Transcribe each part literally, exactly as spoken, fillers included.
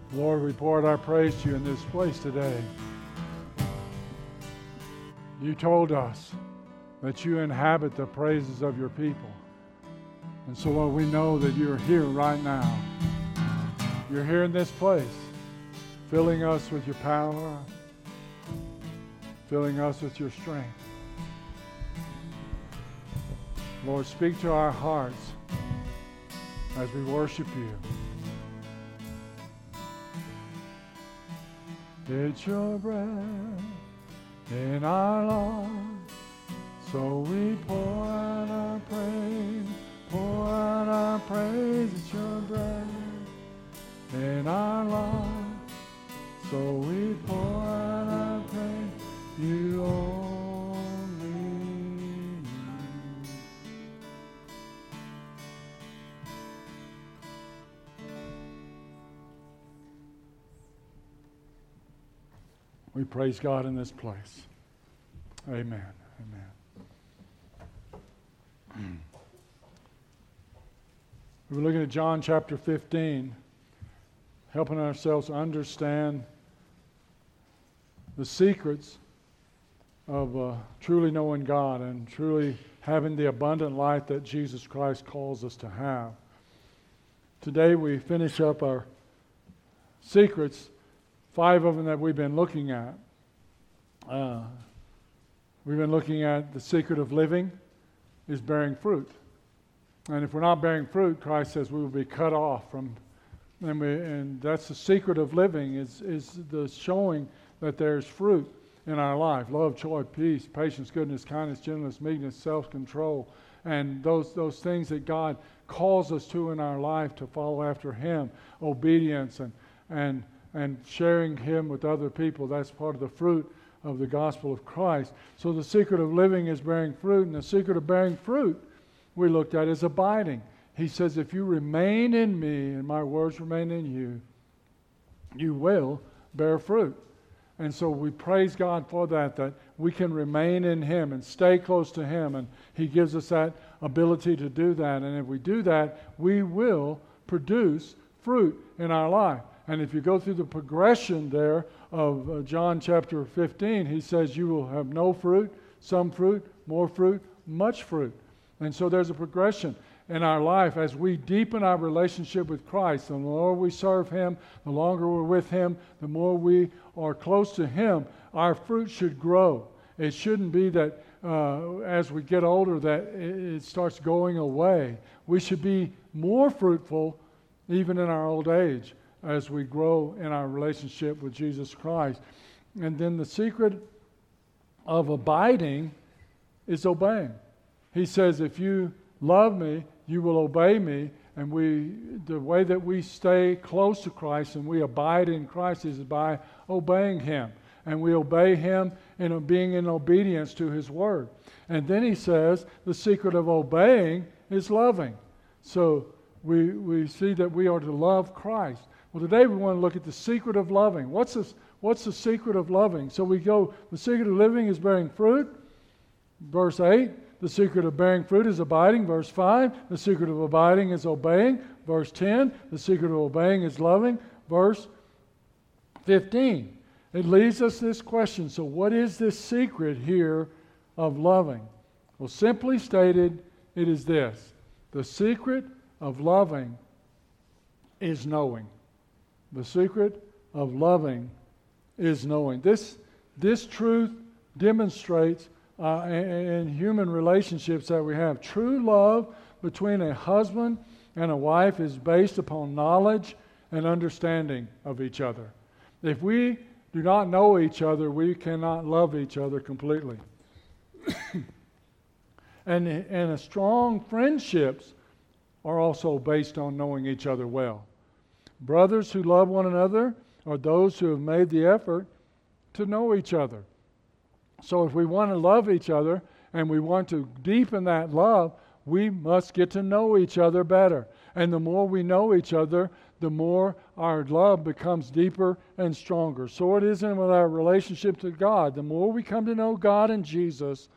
Lord, we pour out our praise to you in this place today. You told us that you inhabit the praises of your people. And so, Lord, we know that you're here right now. You're here in this place, filling us with your power, filling us with your strength. Lord, speak to our hearts as we worship you. It's your breath in our lungs, so we pour out our praise, pour out our praise. It's your breath in our lungs, so we pour out our praise. You only need. We praise God in this place. Amen. Amen. We were looking at John chapter fifteen, helping ourselves understand the secrets of uh, truly knowing God and truly having the abundant life that Jesus Christ calls us to have. Today we finish up our secrets, five of them that we've been looking at. Uh, we've been looking at the secret of living is bearing fruit. And if we're not bearing fruit, Christ says we will be cut off from, and, we, and that's the secret of living is, is the showing that there's fruit in our life. Love, joy, peace, patience, goodness, kindness, gentleness, meekness, self-control, and those, those things that God calls us to in our life to follow after Him. Obedience and, and, and sharing Him with other people. That's part of the fruit of the gospel of Christ. So the secret of living is bearing fruit, and the secret of bearing fruit we looked at is abiding. He says, if you remain in me and my words remain in you, you will bear fruit. And so we praise God for that, that we can remain in Him and stay close to Him, and He gives us that ability to do that. And if we do that, we will produce fruit in our life. And if you go through the progression there of uh, John chapter fifteen, He says you will have no fruit, some fruit, more fruit, much fruit. And so there's a progression in our life as we deepen our relationship with Christ. And the more we serve Him, the longer we're with Him, the more we are close to Him, our fruit should grow. It shouldn't be that uh, as we get older that it, it starts going away. We should be more fruitful even in our old age as we grow in our relationship with Jesus Christ. And then the secret of abiding is obeying. He says, if you love me, you will obey me. And we, the way that we stay close to Christ and we abide in Christ is by obeying Him. And we obey Him in being in obedience to His Word. And then He says, the secret of obeying is loving. So we, we see that we are to love Christ. Well, today we want to look at the secret of loving. What's the, what's the secret of loving? So we go, the secret of living is bearing fruit. Verse eight. The secret of bearing fruit is abiding. Verse five. The secret of abiding is obeying. Verse ten. The secret of obeying is loving. Verse fifteen. It leaves us this question. So what is this secret here of loving? Well, simply stated, it is this. The secret of loving is knowing. The secret of loving is knowing. This, this truth demonstrates uh, in, in human relationships that we have. True love between a husband and a wife is based upon knowledge and understanding of each other. If we do not know each other, we cannot love each other completely. and, and a strong friendships are also based on knowing each other well. Brothers who love one another are those who have made the effort to know each other. So if we want to love each other and we want to deepen that love, we must get to know each other better. And the more we know each other, the more our love becomes deeper and stronger. So it is in with our relationship to God. The more we come to know God and Jesus,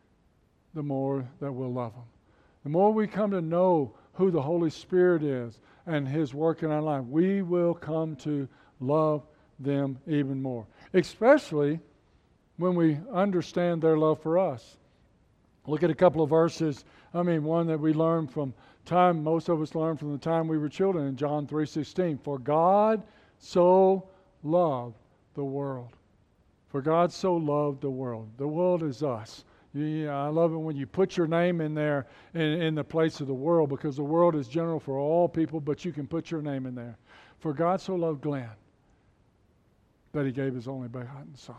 the more that we'll love Him. The more we come to know who the Holy Spirit is and His work in our life, we will come to love them even more, especially when we understand their love for us. Look at a couple of verses. I mean, one that we learned from time, most of us learned from the time we were children in John three sixteen. For God so loved the world. For God so loved the world. The world is us. You, I love it when you put your name in there in, in the place of the world, because the world is general for all people, but you can put your name in there. For God so loved Glenn that He gave His only begotten Son.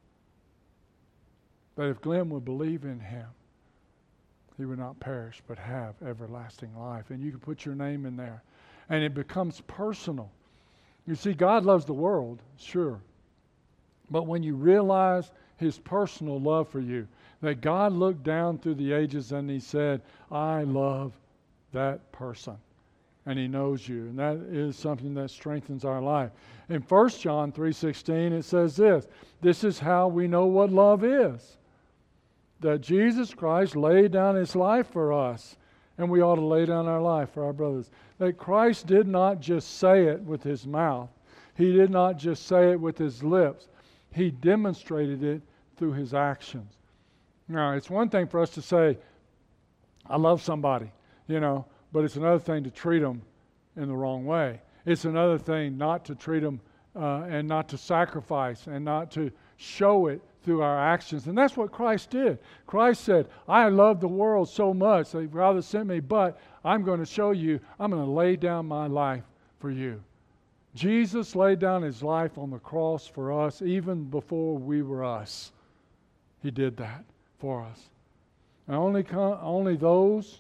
That if Glenn would believe in Him, he would not perish but have everlasting life. And you can put your name in there. And it becomes personal. You see, God loves the world, sure. But when you realize His personal love for you, that God looked down through the ages and He said, I love that person. And He knows you. And that is something that strengthens our life. In First John three sixteen, it says this, this is how we know what love is. That Jesus Christ laid down His life for us, and we ought to lay down our life for our brothers. That Christ did not just say it with His mouth. He did not just say it with His lips. He demonstrated it through His actions. Now, it's one thing for us to say, I love somebody, you know, but it's another thing to treat them in the wrong way. It's another thing not to treat them uh, and not to sacrifice and not to show it through our actions. And that's what Christ did. Christ said, I love the world so much that Father sent me, but I'm going to show you, I'm going to lay down my life for you. Jesus laid down His life on the cross for us even before we were us. He did that for us. And only, come, only those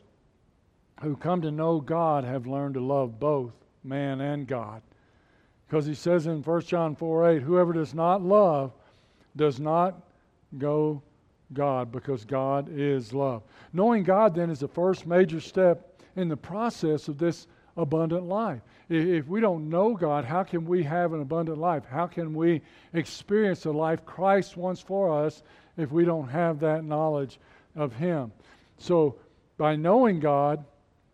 who come to know God have learned to love both man and God. Because He says in First John four eight, whoever does not love does not go God, because God is love. Knowing God then is the first major step in the process of this abundant life. If we don't know God, how can we have an abundant life? How can we experience the life Christ wants for us if we don't have that knowledge of Him? So by knowing God,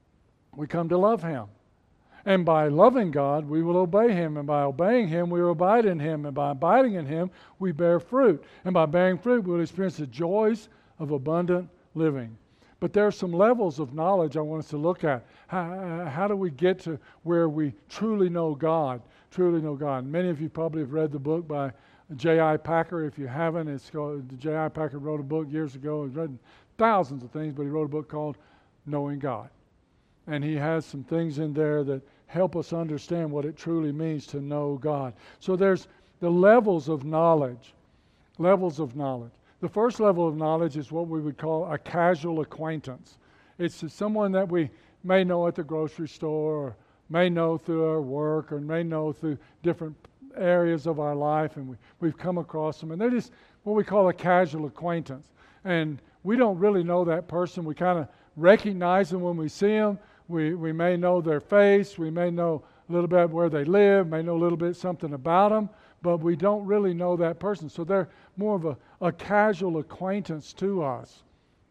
we come to love Him. And by loving God, we will obey Him. And by obeying Him, we will abide in Him. And by abiding in Him, we bear fruit. And by bearing fruit, we will experience the joys of abundant living. But there are some levels of knowledge I want us to look at. How, how do we get to where we truly know God? Truly know God. Many of you probably have read the book by J I Packer. If you haven't, it's called, J I Packer wrote a book years ago. He's written thousands of things, but he wrote a book called Knowing God. And he has some things in there that help us understand what it truly means to know God. So there's the levels of knowledge. Levels of knowledge. The first level of knowledge is what we would call a casual acquaintance. It's someone that we may know at the grocery store, or may know through our work, or may know through different areas of our life, and we, we've come across them. And they're just what we call a casual acquaintance. And we don't really know that person. We kind of recognize them when we see them. We we may know their face, we may know a little bit where they live, may know a little bit something about them, but we don't really know that person. So they're more of a, a casual acquaintance to us.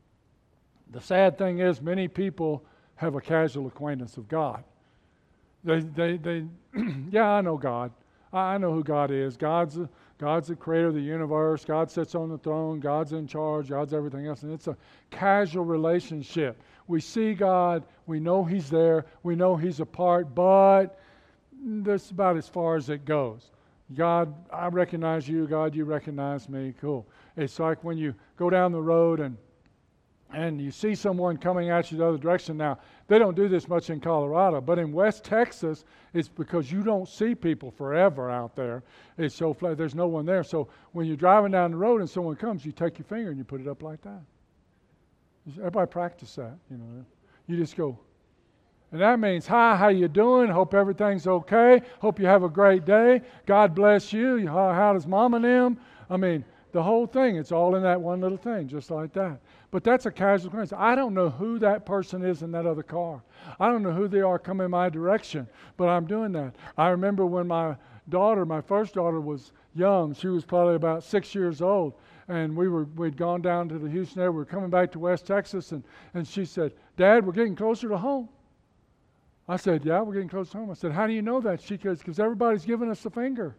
The sad thing is many people have a casual acquaintance of God. They they they yeah, I know God. I know who God is. God's a, God's the creator of the universe. God sits on the throne. God's in charge. God's everything else. And it's a casual relationship. We see God. We know He's there. We know He's a part, but that's about as far as it goes. God, I recognize you. God, you recognize me. Cool. It's like when you go down the road and and you see someone coming at you the other direction. Now, they don't do this much in Colorado, but in West Texas, it's because you don't see people forever out there. It's so flat, there's no one there. So when you're driving down the road and someone comes, you take your finger and you put it up like that. Everybody practice that, you know. You just go. And that means, hi, how you doing? Hope everything's okay. Hope you have a great day. God bless you. How, how does mom and them? I mean, the whole thing, it's all in that one little thing, just like that. But that's a casual acquaintance. I don't know who that person is in that other car. I don't know who they are coming my direction, but I'm doing that. I remember when my daughter, my first daughter, was young. She was probably about six years old, and we were we'd gone down to the Houston area. We were coming back to West Texas, and, and she said, "Dad, we're getting closer to home." I said, yeah, we're getting close to home. I said, how do you know that? She goes, because everybody's giving us the finger.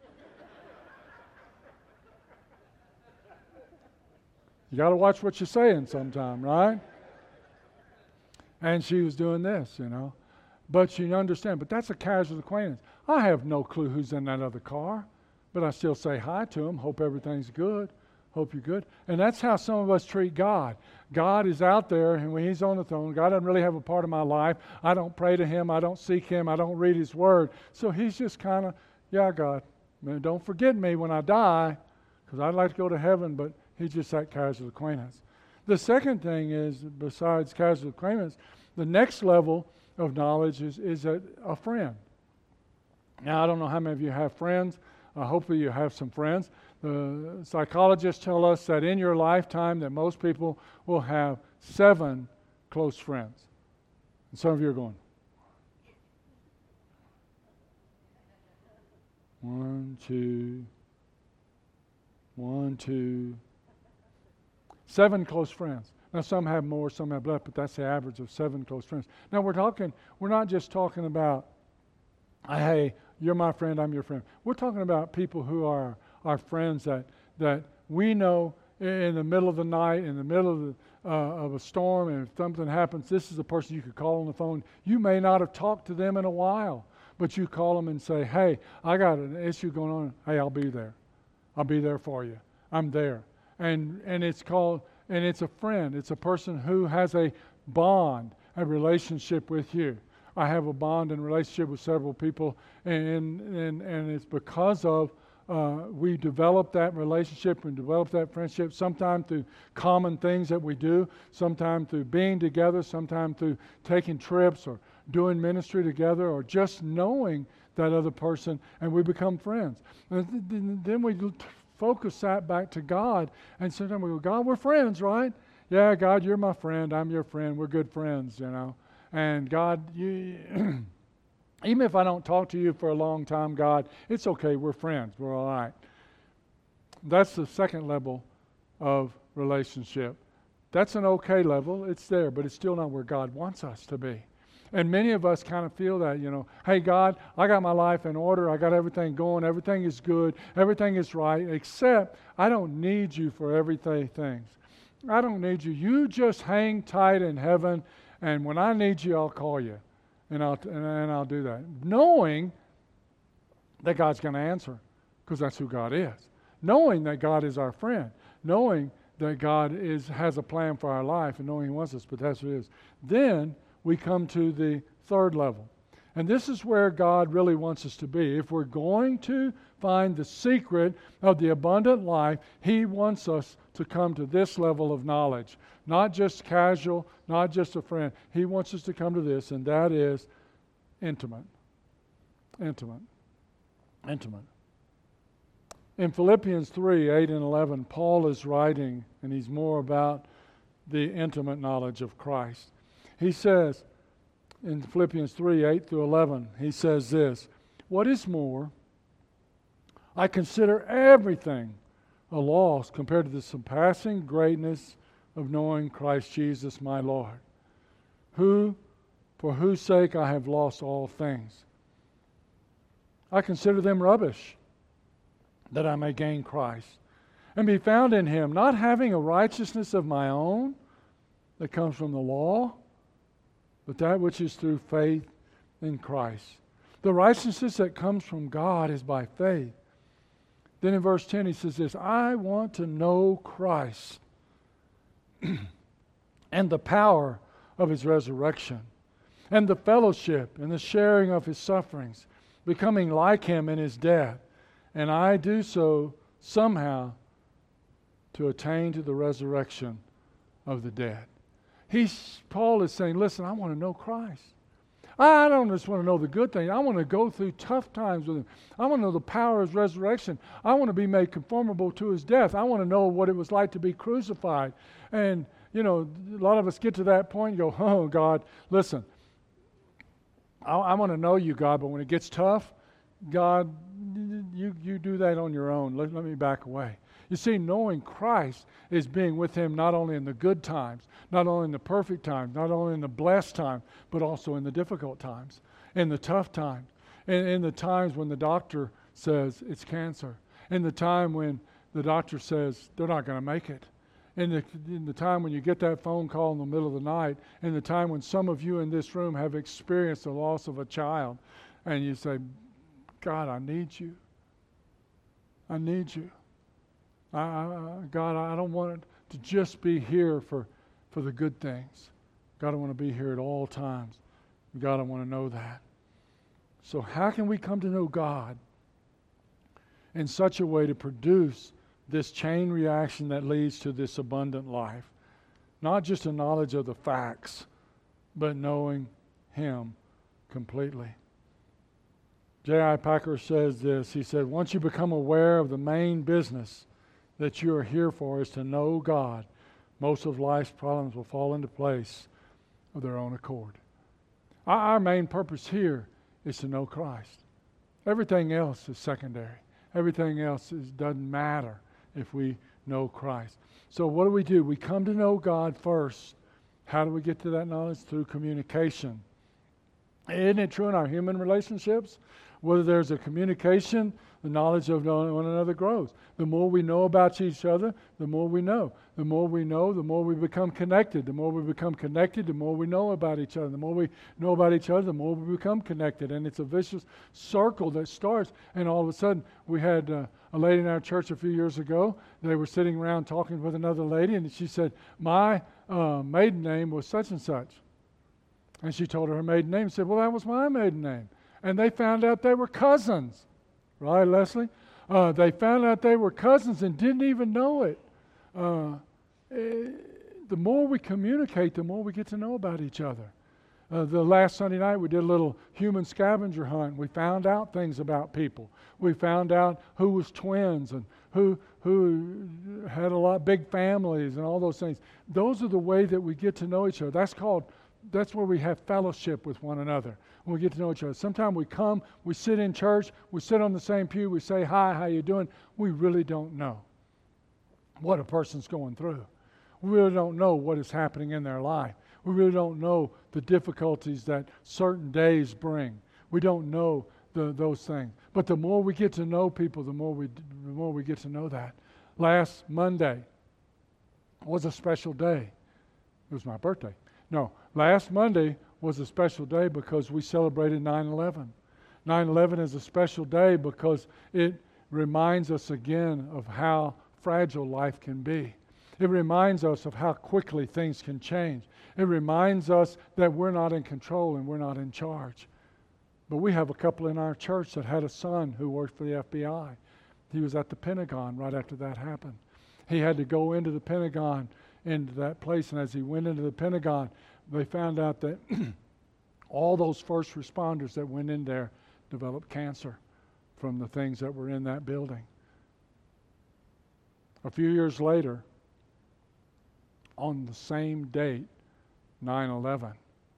You got to watch what you're saying sometime, right? And she was doing this, you know. But you understand, but that's a casual acquaintance. I have no clue who's in that other car, but I still say hi to him, hope everything's good, hope you're good. And that's how some of us treat God. God is out there, and when He's on the throne, God doesn't really have a part of my life. I don't pray to Him, I don't seek Him, I don't read His Word. So He's just kind of, yeah, God, man, don't forget me when I die, because I'd like to go to heaven, but He's just that casual acquaintance. The second thing is, besides casual acquaintance, the next level of knowledge is, is a, a friend. Now, I don't know how many of you have friends. Uh, hopefully you have some friends. The psychologists tell us that in your lifetime that most people will have seven close friends. And some of you are going, one, two, one, two, seven close friends. Now, some have more, some have less, but that's the average of seven close friends. Now, we're talking, we're not just talking about, hey, you're my friend, I'm your friend. We're talking about people who are our friends that that we know in the middle of the night, in the middle of, the, uh, of a storm, and if something happens, this is a person you could call on the phone. You may not have talked to them in a while, but you call them and say, hey, I got an issue going on. Hey, I'll be there. I'll be there for you. I'm there. And and it's called, and it's a friend. It's a person who has a bond, a relationship with you. I have a bond and relationship with several people, and and and it's because of uh, we develop that relationship and develop that friendship, sometimes through common things that we do, sometimes through being together, sometimes through taking trips or doing ministry together, or just knowing that other person, and we become friends. And then we focus that back to God, and sometimes we go, God, we're friends, right? Yeah, God, you're my friend, I'm your friend, we're good friends, you know. And God, you, even if I don't talk to you for a long time, God, it's okay, we're friends, we're all right. That's the second level of relationship. That's an okay level, it's there, but it's still not where God wants us to be. And many of us kind of feel that, you know, hey, God, I got my life in order, I got everything going, everything is good, everything is right, except I don't need you for everything things. I don't need you. You just hang tight in heaven, and when I need you, I'll call you, and I'll and, and I'll do that, knowing that God's going to answer, because that's who God is. Knowing that God is our friend, knowing that God is has a plan for our life, and knowing He wants us, but that's what it is. Then we come to the third level, and this is where God really wants us to be. If we're going to find the secret of the abundant life, He wants us to come to this level of knowledge. Not just casual, not just a friend. He wants us to come to this, and that is intimate. Intimate. Intimate. In Philippians three, eight and eleven, Paul is writing, and he's more about the intimate knowledge of Christ. He says, in Philippians three, eight through eleven, he says this, what is more, I consider everything a loss compared to the surpassing greatness of knowing Christ Jesus my Lord, who, for whose sake I have lost all things. I consider them rubbish, that I may gain Christ, and be found in Him, not having a righteousness of my own that comes from the law, but that which is through faith in Christ. The righteousness that comes from God is by faith. Then in verse ten he says this, I want to know Christ and the power of His resurrection and the fellowship and the sharing of His sufferings, becoming like Him in His death. And I do so somehow to attain to the resurrection of the dead. He's, Paul is saying, listen, I want to know Christ. I don't just want to know the good things. I want to go through tough times with Him. I want to know the power of His resurrection. I want to be made conformable to His death. I want to know what it was like to be crucified. And, you know, a lot of us get to that point and go, oh, God, listen, I, I want to know You, God, but when it gets tough, God, you, you do that on your own. Let, let me back away. You see, knowing Christ is being with Him not only in the good times, not only in the perfect times, not only in the blessed times, but also in the difficult times, in the tough times, in, in the times when the doctor says it's cancer, in the time when the doctor says they're not going to make it, in the, in the time when you get that phone call in the middle of the night, in the time when some of you in this room have experienced the loss of a child, and you say, God, I need you. I need you. I, I, God, I don't want it to just be here for, for the good things. God, I want to be here at all times. God, I want to know that. So how can we come to know God in such a way to produce this chain reaction that leads to this abundant life? Not just a knowledge of the facts, but knowing Him completely. J I Packer says this. He said, once you become aware of the main business that you are here for is to know God, most of life's problems will fall into place of their own accord. Our, our main purpose here is to know Christ. Everything else is secondary. Everything else is, doesn't matter if we know Christ. So what do we do? We come to know God first. How do we get to that knowledge? Through communication. Isn't it true in our human relationships? Whether there's a communication, the knowledge of one another grows. The more we know about each other, the more we know. The more we know, the more we become connected. The more we become connected, the more we know about each other. The more we know about each other, the more we become connected. And it's a vicious circle that starts. And all of a sudden, we had uh, a lady in our church a few years ago. They were sitting around talking with another lady, and she said, my uh, maiden name was such and such. And she told her her maiden name and said, well, that was my maiden name. And they found out they were cousins. Right, Leslie? Uh, they found out they were cousins and didn't even know it. Uh, eh, the more we communicate, the more we get to know about each other. Uh, the last Sunday night, we did a little human scavenger hunt. We found out things about people. We found out who was twins and who who had a lot big families and all those things. Those are the way that we get to know each other. That's called. That's where we have fellowship with one another. When we get to know each other. Sometimes we come, we sit in church, we sit on the same pew, we say, hi, how you doing? We really don't know what a person's going through. We really don't know what is happening in their life. We really don't know the difficulties that certain days bring. We don't know the, those things. But the more we get to know people, the more we the more we get to know that. Last Monday was a special day. It was my birthday. No, last Monday was a special day because we celebrated nine eleven. nine eleven is a special day because it reminds us again of how fragile life can be. It reminds us of how quickly things can change. It reminds us that we're not in control and we're not in charge. But we have a couple in our church that had a son who worked for the F B I. He was at the Pentagon right after that happened. He had to go into the Pentagon, into that place, and as he went into the Pentagon, they found out that all those first responders that went in there developed cancer from the things that were in that building. A few years later, on the same date, nine eleven,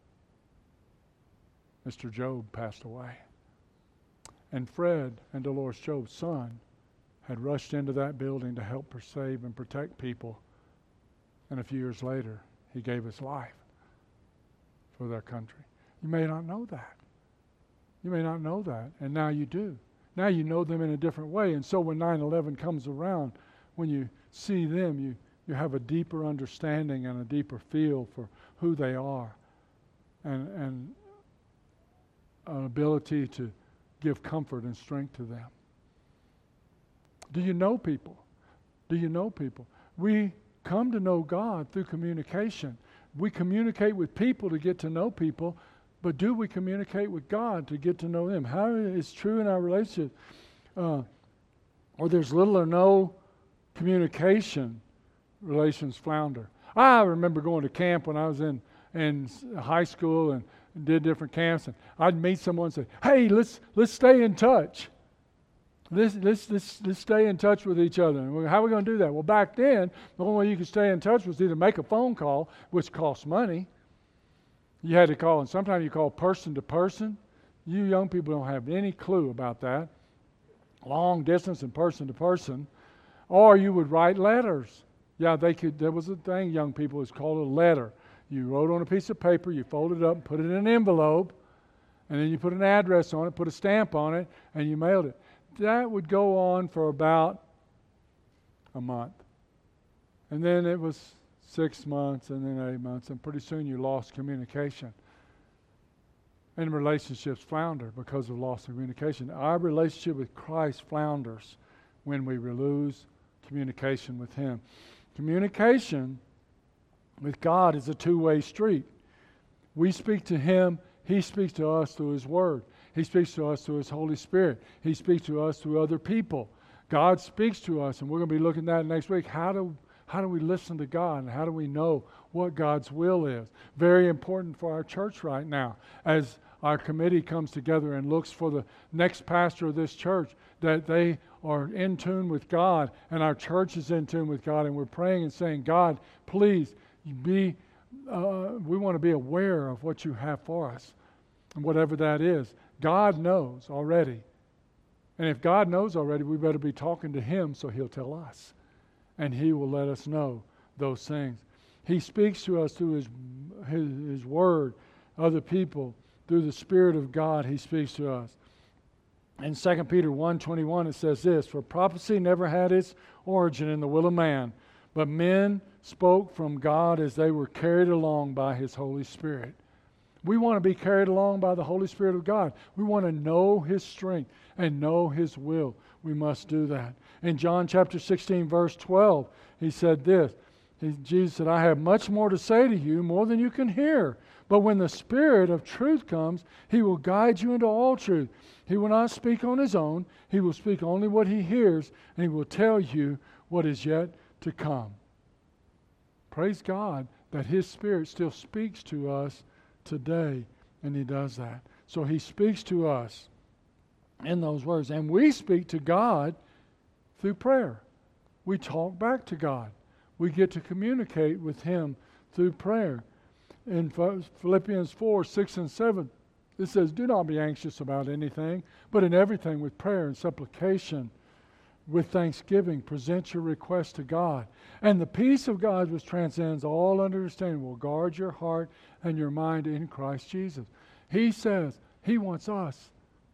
Mister Job passed away. And Fred and Dolores Job's son had rushed into that building to help save and protect people. And a few years later, he gave his life for their country. You may not know that. You may not know that, and now you do. Now you know them in a different way. And so when nine eleven comes around, when you see them, you, you have a deeper understanding and a deeper feel for who they are, and, and an ability to give comfort and strength to them. Do you know people? Do you know people? We come to know God through communication. We communicate with people to get to know people, but do we communicate with God to get to know Him? How is true in our relationship? Uh, or there's little or no communication, relations flounder. I remember going to camp when I was in, in high school and did different camps, and I'd meet someone and say, hey, let's let's stay in touch. Let's, let's, let's, let's stay in touch with each other. And how are we going to do that? Well, back then, the only way you could stay in touch was either make a phone call, which cost money. You had to call, and sometimes you call person to person. You young people don't have any clue about that. Long distance and person to person. Or you would write letters. Yeah, they could. There was a thing, young people, it's called a letter. You wrote on a piece of paper, you folded it up and put it in an envelope, and then you put an address on it, put a stamp on it, and you mailed it. That would go on for about a month. And then it was six months, and then eight months, and pretty soon you lost communication. And relationships flounder because of loss of communication. Our relationship with Christ flounders when we lose communication with Him. Communication with God is a two-way street. We speak to Him, He speaks to us through His Word. He speaks to us through His Holy Spirit. He speaks to us through other people. God speaks to us, and we're going to be looking at that next week. How do how do we listen to God, and how do we know what God's will is? Very important for our church right now, as our committee comes together and looks for the next pastor of this church, that they are in tune with God, and our church is in tune with God, and we're praying and saying, God, please be, uh, we want to be aware of what you have for us, and whatever that is. God knows already. And if God knows already, we better be talking to Him so He'll tell us. And He will let us know those things. He speaks to us through His, His, His Word, other people. Through the Spirit of God, He speaks to us. In Second Peter one twenty-one, it says this, for prophecy never had its origin in the will of man, but men spoke from God as they were carried along by His Holy Spirit. We want to be carried along by the Holy Spirit of God. We want to know His strength and know His will. We must do that. In John chapter sixteen, verse twelve, He said this. He, Jesus said, I have much more to say to you, more than you can hear. But when the Spirit of truth comes, He will guide you into all truth. He will not speak on His own. He will speak only what He hears, and He will tell you what is yet to come. Praise God that His Spirit still speaks to us today, and He does that. So He speaks to us in those words, and we speak to God through prayer. We talk back to God. We get to communicate with Him through prayer. In Philippians four, six, and seven, it says, do not be anxious about anything, but in everything with prayer and supplication, with thanksgiving, present your request to God. And the peace of God, which transcends all understanding, will guard your heart and your mind in Christ Jesus. He says He wants us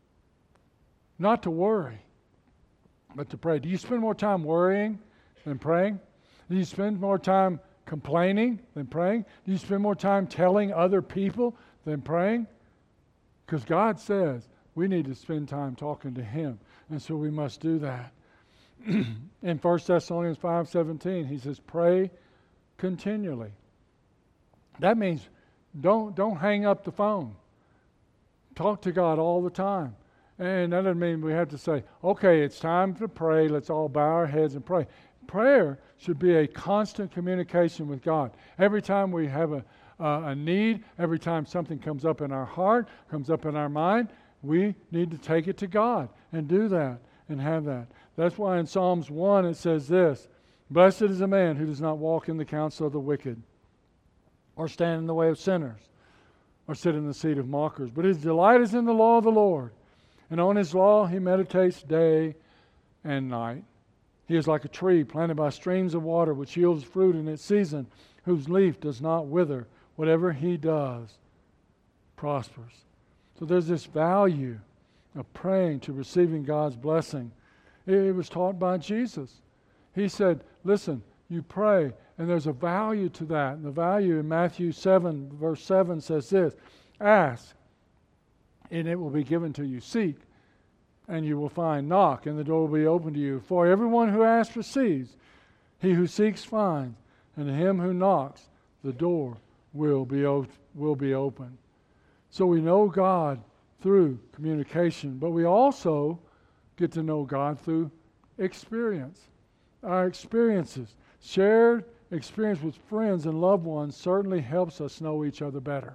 not to worry, but to pray. Do you spend more time worrying than praying? Do you spend more time complaining than praying? Do you spend more time telling other people than praying? Because God says we need to spend time talking to Him, and so we must do that. In First Thessalonians five seventeen, he says, pray continually. That means don't, don't hang up the phone. Talk to God all the time. And that doesn't mean we have to say, okay, it's time to pray. Let's all bow our heads and pray. Prayer should be a constant communication with God. Every time we have a, uh, a need, every time something comes up in our heart, comes up in our mind, we need to take it to God and do that and have that. That's why in Psalms one it says this, blessed is the man who does not walk in the counsel of the wicked, or stand in the way of sinners, or sit in the seat of mockers. But his delight is in the law of the Lord, and on His law he meditates day and night. He is like a tree planted by streams of water, which yields fruit in its season, whose leaf does not wither. Whatever he does prospers. So there's this value of praying to receiving God's blessing. It was taught by Jesus. He said, listen, you pray, and there's a value to that. And the value in Matthew seven, verse seven says this, ask, and it will be given to you. Seek, and you will find. Knock, and the door will be open to you. For everyone who asks receives. He who seeks finds. And to him who knocks, the door will be, o- will be open. So we know God through communication, but we also get to know God through experience. Our experiences. Shared experience with friends and loved ones certainly helps us know each other better.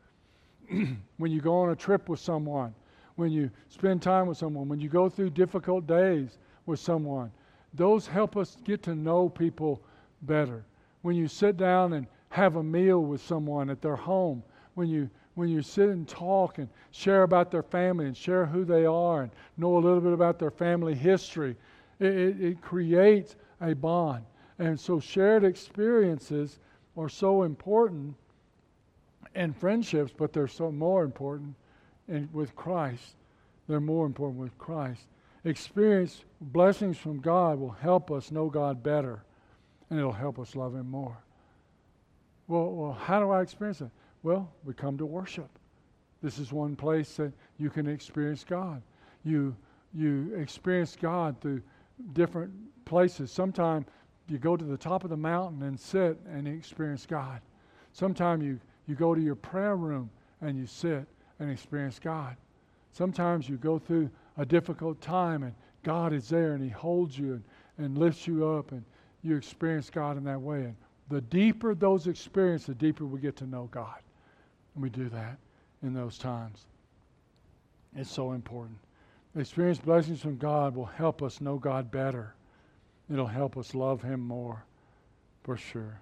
When you go on a trip with someone, when you spend time with someone, when you go through difficult days with someone, those help us get to know people better. When you sit down and have a meal with someone at their home, when you when you sit and talk and share about their family and share who they are and know a little bit about their family history, It, it, it creates a bond. And so shared experiences are so important in friendships, but they're so more important in, with Christ. They're more important with Christ. Experience blessings from God will help us know God better, and it'll help us love Him more. Well, well, how do I experience it? Well, we come to worship. This is one place that you can experience God. You you experience God through different places. Sometimes you go to the top of the mountain and sit and experience God. Sometimes you, you go to your prayer room and you sit and experience God. Sometimes you go through a difficult time and God is there and He holds you and, and lifts you up and you experience God in that way. And the deeper those experiences, the deeper we get to know God. And we do that in those times. It's so important. Experience blessings from God will help us know God better. It'll help us love Him more, for sure.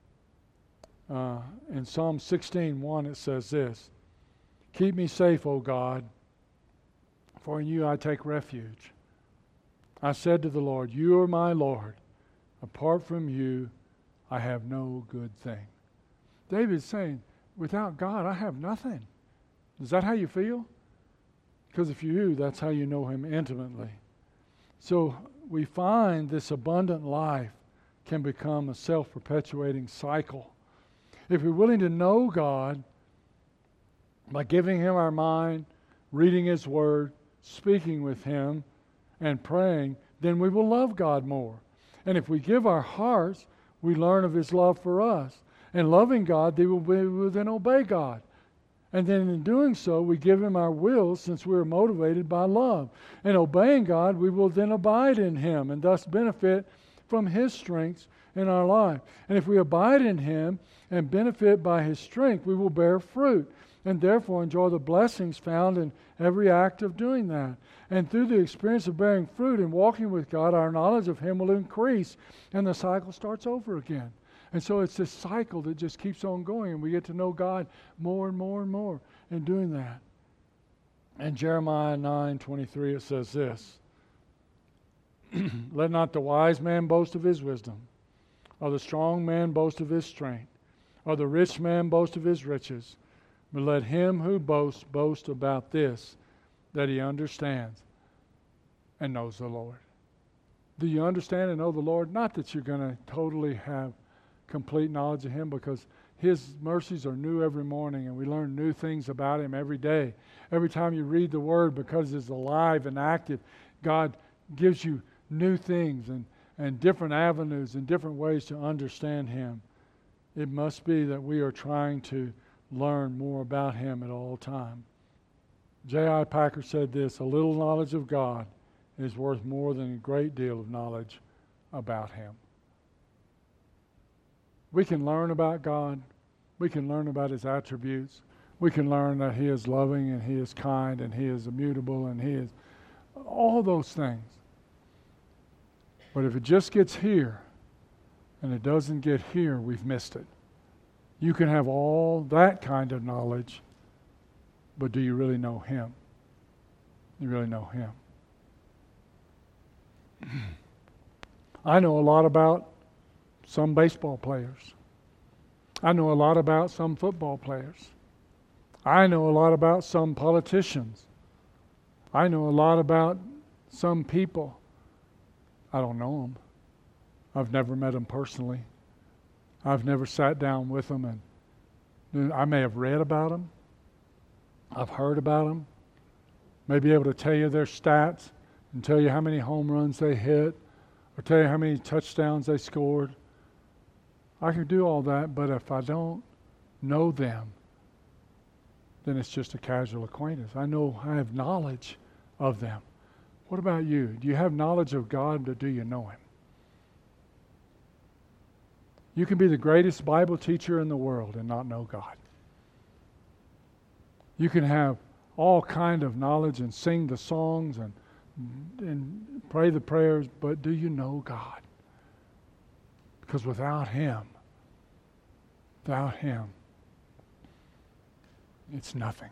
Uh, in Psalm sixteen one, it says this, "Keep me safe, O God, for in you I take refuge. I said to the Lord, you are my Lord. Apart from you, I have no good thing." David's saying, without God, I have nothing. Is that how you feel? Because if you do, that's how you know Him intimately. So we find this abundant life can become a self-perpetuating cycle. If we're willing to know God by giving Him our mind, reading His Word, speaking with Him, and praying, then we will love God more. And if we give our hearts, we learn of His love for us. And loving God, they will, we will then obey God. And then in doing so, we give Him our will since we are motivated by love. And obeying God, we will then abide in Him and thus benefit from His strengths in our life. And if we abide in Him and benefit by His strength, we will bear fruit and therefore enjoy the blessings found in every act of doing that. And through the experience of bearing fruit and walking with God, our knowledge of Him will increase and the cycle starts over again. And so it's this cycle that just keeps on going, and we get to know God more and more and more in doing that. In Jeremiah nine twenty-three, it says this, "Let not the wise man boast of his wisdom, or the strong man boast of his strength, or the rich man boast of his riches, but let him who boasts boast about this, that he understands and knows the Lord." Do you understand and know the Lord? Not that you're going to totally have complete knowledge of Him, because His mercies are new every morning and we learn new things about Him every day. Every time you read the Word, because it's alive and active, God gives you new things and, and different avenues and different ways to understand Him. It must be that we are trying to learn more about Him at all times. J I Packer said this, "A little knowledge of God is worth more than a great deal of knowledge about Him." We can learn about God. We can learn about His attributes. We can learn that He is loving and He is kind and He is immutable and He is all those things. But if it just gets here and it doesn't get here, we've missed it. You can have all that kind of knowledge, but do you really know Him? You really know Him? I know a lot about some baseball players. I know a lot about some football players. I know a lot about some politicians. I know a lot about some people. I don't know them. I've never met them personally. I've never sat down with them, and I may have read about them. I've heard about them. May be able to tell you their stats and tell you how many home runs they hit or tell you how many touchdowns they scored. I can do all that, but if I don't know them, then it's just a casual acquaintance. I know I have knowledge of them. What about you? Do you have knowledge of God, or do you know Him? You can be the greatest Bible teacher in the world and not know God. You can have all kind of knowledge and sing the songs and, and pray the prayers, but do you know God? Because without Him, without Him, it's nothing.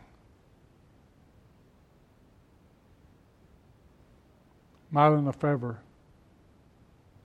Mylon Lefebvre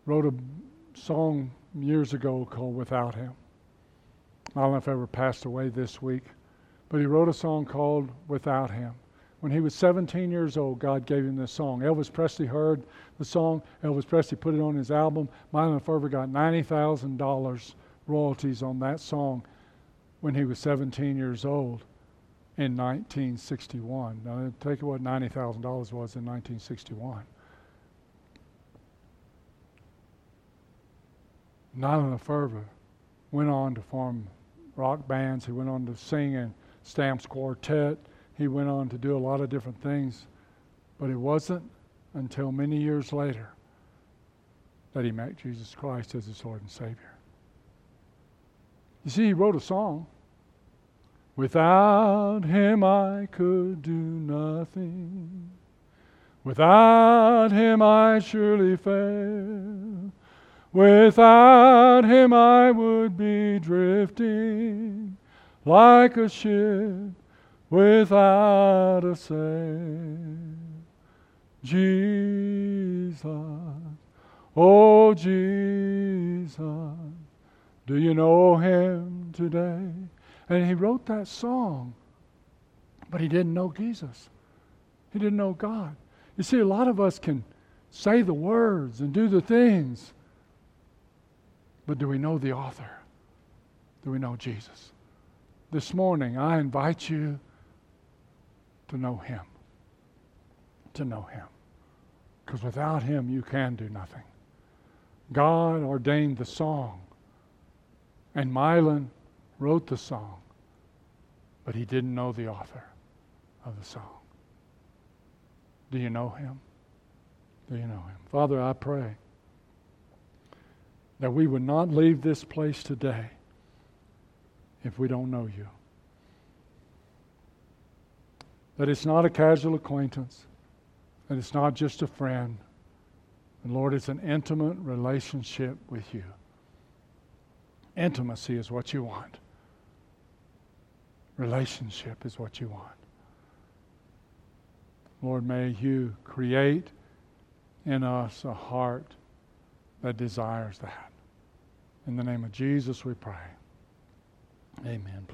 wrote a song years ago called Without Him. I don't know if he ever passed away this week, but he wrote a song called Without Him. When he was seventeen years old, God gave him this song. Elvis Presley heard the song. Elvis Presley put it on his album. Mylon Ferber got ninety thousand dollars royalties on that song when he was seventeen years old in nineteen sixty-one. Now, take what ninety thousand dollars was in nineteen sixty-one. Mylon Ferber went on to form rock bands. He went on to sing in Stamps Quartet. He went on to do a lot of different things. But it wasn't until many years later that he met Jesus Christ as his Lord and Savior. You see, he wrote a song. Without Him I could do nothing. Without Him I surely fail. Without Him I would be drifting like a ship without a sail. Jesus, oh Jesus, do you know Him today? And he wrote that song, but he didn't know Jesus. He didn't know God. You see, a lot of us can say the words and do the things, but do we know the author? Do we know Jesus? This morning, I invite you to know Him. To know Him. Because without Him, you can do nothing. God ordained the song, and Mylon wrote the song, but he didn't know the author of the song. Do you know Him? Do you know Him? Father, I pray that we would not leave this place today if we don't know You. That it's not a casual acquaintance, that it's not just a friend, and Lord, it's an intimate relationship with You. Intimacy is what You want. Relationship is what You want. Lord, may You create in us a heart that desires that. In the name of Jesus we pray. Amen.